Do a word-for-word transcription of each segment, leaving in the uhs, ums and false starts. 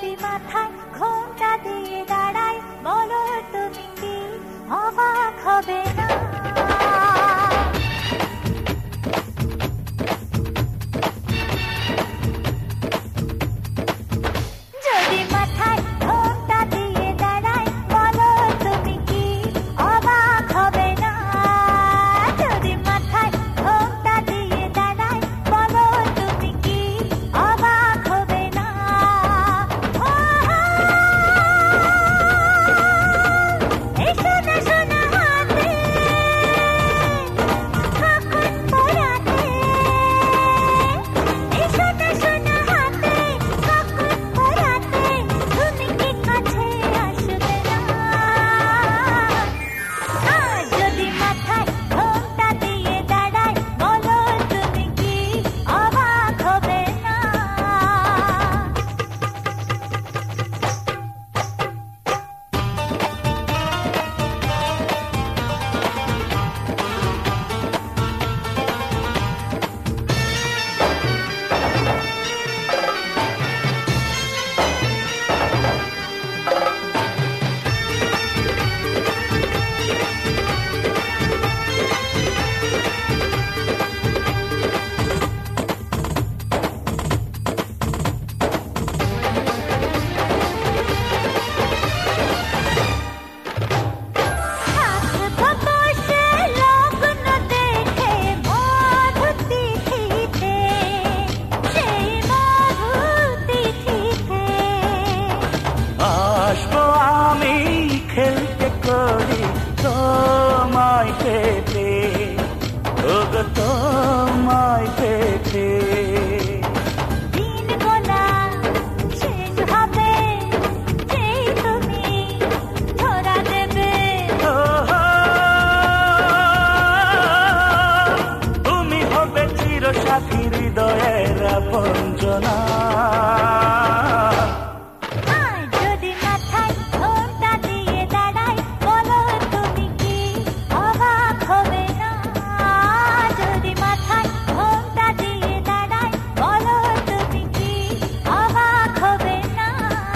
যদি মাথায় ঘোমটা দিয়ে দাঁড়াই, বলো তুমি কি অবাক হবে না? যদি মাথায় ঘোমটা দিয়ে দাঁড়াই, বলো তুমি কি অবাক হবে না? যদি মাথায় ঘোমটা দিয়ে দাঁড়াই, বলো তুমি কি অবাক হবে না? এই সোনা সোনা হাতে থাকুন পরাতে, এই সোনা সোনা হাতে থাকুন পরাতে, তুমি কি কাছে আসবে না? যদি মাথায় ঘোমটা দিয়ে দাঁড়াই, বলো তুমি কি অবাক হবে না? থাকবো বসে লগ্ন দেখে মধু তিথিতে, সেই মধু তিথিতে আসবো আমি খেলতে করি তোমায় পেতে, ওগো তোমায় পেতে। দিন গোনা শেষ হবে, যেই তুমি ধরা দেবে। ও হো, তুমি হবে চিরসাথী হৃদয়ের আপনজনা। আর যদি মাথায় ঘোমটা দিয়ে দাঁড়াই, বলো তুমি কি অবাক হবে না? যদি মাথায় ঘোমটা দিয়ে দাঁড়াই, বলো তুমি কি অবাক হবে না?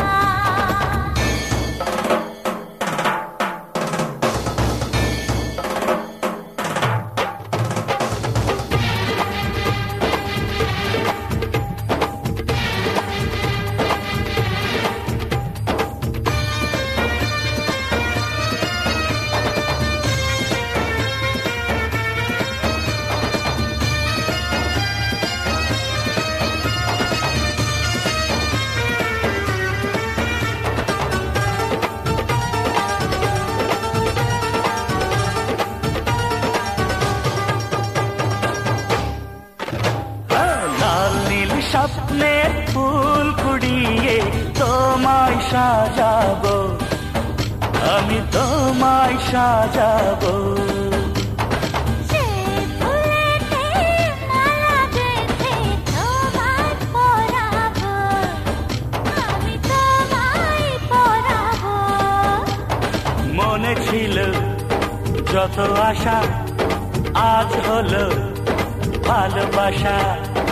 লাল নীল স্বপ্নের ফুল কুড়িয়ে তোমায় সাজাবো, আমি তোমায় সাজাবো। সে ফুলেতে মালা গেঁথে তোমায় পরাবো, আমি তোমায় পরাবো। মনে ছিল যত আশা, আজ হলো ভালোবাসা।